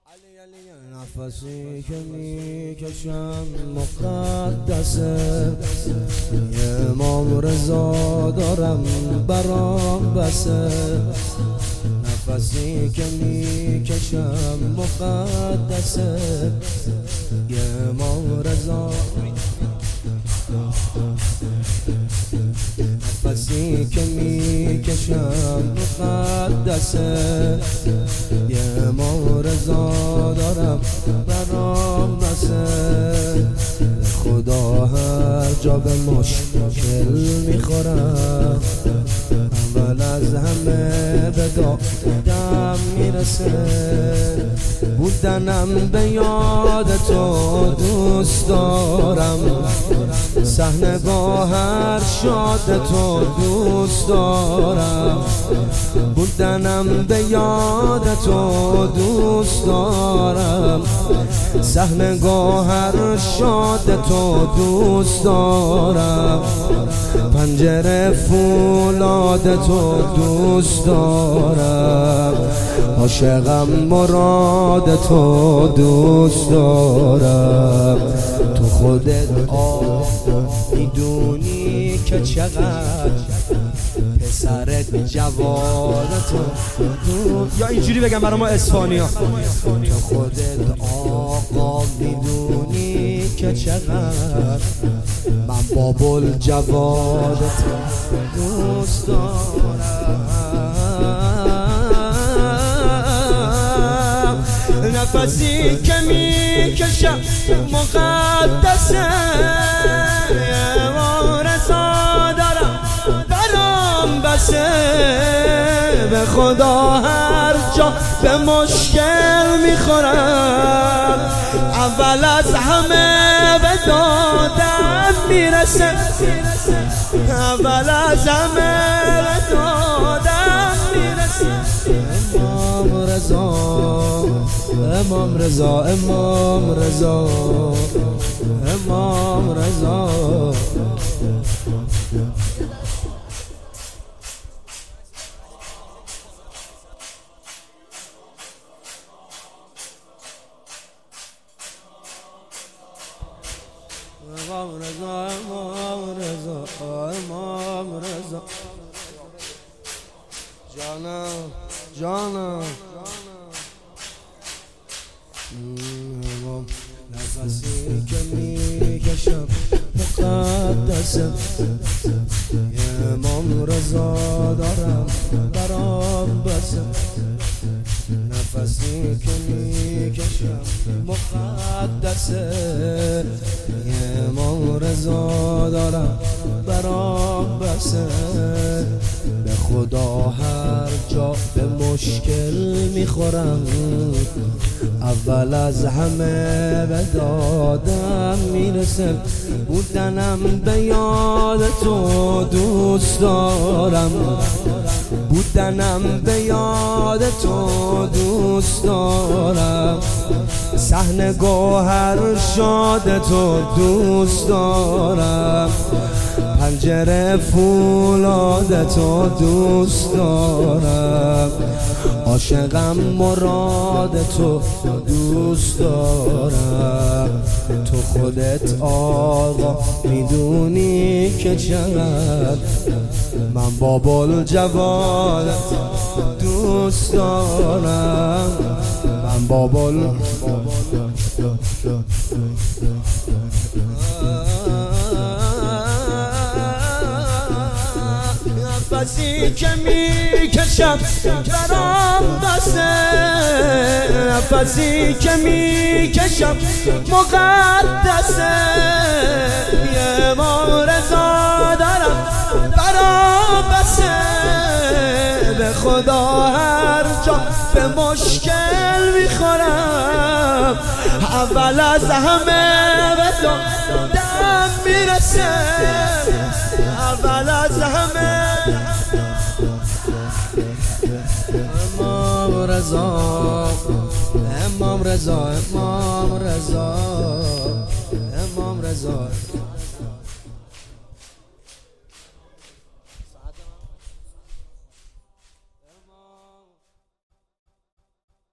نفسی که میکشم مقدسه، امام رضا دارم برام بسه. نفسی که میکشم مقدسه، امام رضا. نفسی که میکشم مقدسه، امام رضا دارم برام بسه. خدا هر جا به مشکل میخورم، اول از همه به دادم میرسه. بودنم به یاد تو دوست دارم، صحنه با هر شاد تو دوست دارم. بودنم به یاد تو دوست دارم، صحنه گوهر شاد تو دوست دارم. پنجره فولاد تو دوست دارم، عاشقم مراد تو دوست دارم. تو خودت میدونی که چقدر پسرت جواد تو. یا اینجوری بگم برای ما اسپانیا، تو خودت آقا میدونی که چقدر من بابل جواد تو دوست دارم. نفسی که میکشم مقدسه، امام رضا دارم برام بسه. به خدا هر جا به مشکل میخورم، اول از همه به دادم میرسه. اول از همه به دادم میرسه. امام رضا، امام رضا، امام رضا، امام رضا. امام رضا، امام رضا، امام رضا. جانم جانم. نفسی که میکشم مقدسه، امام رضا دارم برام بسه. نفسی که میکشم مقدسه، امام رضا دارم برام بسه. به خدا هر جا به مشکل میخورم، اول از همه به دادم میرسه. بودنم به یاد تو دوست دارم، بودنم به یاد تو دوست دارم. صحنه گوهر شاد تو دوست دارم، پنجره فولاد تو دوست دارم. عاشقم مراد تو دوست دارم. تو خودت آقا میدونی که چقدر من بابل جواد دوست دارم. من بابل نفسی که میکشم برام بسه، نفسی که میکشم مقدسه. امام رضا دارم برام بسه. به خدا هر جا به مشکل میخورم، اول از همه به دادم میرسه. اول از همه امام رضا، امام رضا، امام رضا، امام رضا.